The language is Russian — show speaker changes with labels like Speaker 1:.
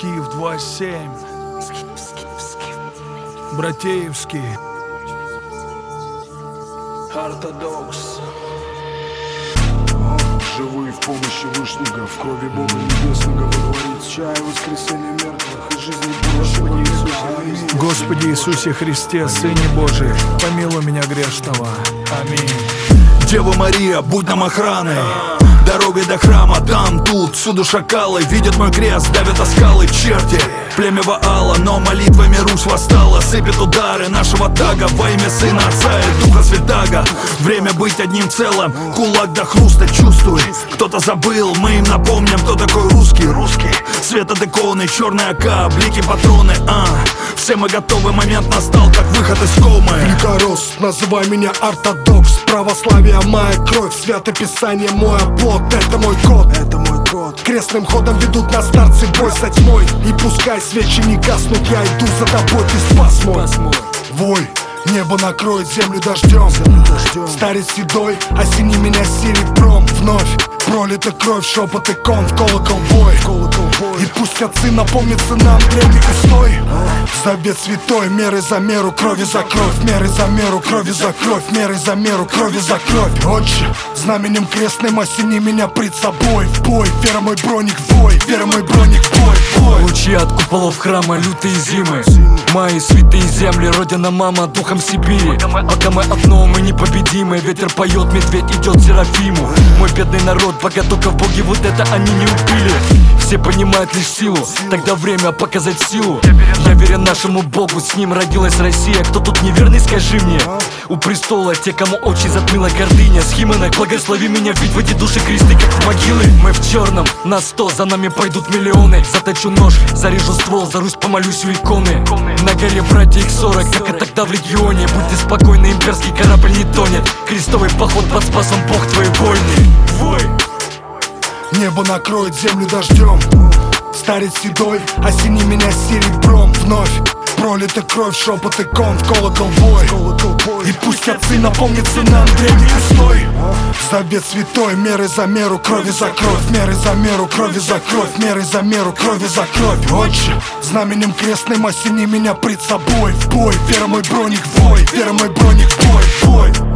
Speaker 1: Скиф 2.7, Братеевский, Ортодокс.
Speaker 2: Живые в помощи вышнего, в крови Бога Небесного водворит чай, воскресение мертвых и жизни будущего.
Speaker 1: Господи Иисусе Христе, Сыне Божий, помилуй меня грешного. Аминь.
Speaker 3: Дева Мария, будь нам охраной, дорогой до храма, там, тут, всюду шакалы. Видят мой крест, давят о скалы черти. Племя Ваала, но молитвами Русь восстала. Сыпет удары нашего тага во имя Сына Отца и Духа Святаго. Время быть одним целым, кулак до хруста чувствуй. Кто-то забыл, мы им напомним, кто такой русский. Свет от иконы, черные ока, блики патроны. Все мы готовы, момент настал, как выход из комы.
Speaker 2: Великорос, называй меня ортодокс. Православие моя кровь, святое писание мой оплот. Это мой код, это мой код. Крестным ходом ведут на старцы бой со тьмой. И пускай свечи не гаснут, я иду за тобой, ты спас мой. Вой, небо накроет землю дождем. Старец седой, осени меня серебром. Вновь пролита кровь, шепот икон, в колокол бой. И пусть отцы напомнятся нам древних устой. Завет святой, меры за меру, крови за кровь. Меры за меру, крови за кровь. Меры за меру, крови за кровь. Отче, знаменем крестным осени меня пред собой. В бой, вера мой броник, в бой. Вера мой броник, в бой.
Speaker 4: Лучи от куполов храма, лютые зимы. Мои святые земли, родина мама, духом Сибири. Пока мы одно, мы непобедимы. Ветер поет, медведь идет Серафиму. Мой бедный народ, пока только в Боге вот это они не убили. Все понимают лишь силу, тогда время показать силу. Я верен нашему Богу, с ним родилась Россия. Кто тут неверный, скажи мне. У престола те, кому очи затмила гордыня. Схимонах, благослови меня, ведь в эти души кресты, как в могилы. Мы в черном, на 100, за нами пойдут миллионы. Заточу нож, зарежу ствол, за Русь помолюсь у иконы. На горе братья их 40, как и тогда в легионе. Будьте спокойны, имперский корабль не тонет. Крестовый поход под спасом, Бог твоей войны. Вой!
Speaker 2: Небо накроет землю дождем. Старец седой, осени меня серебром. Вновь пролита кровь, шепот икон, в колокол бой. И пусть отцы напомнятся нам древних устой. Завет святой, меры за меру, крови за кровь. Меры за меру, крови за кровь. Меры за меру, крови за кровь. Отче, знаменем крестным осени меня пред собой. В бой, вера мой броник, в бой. Вера мой броник, в бой.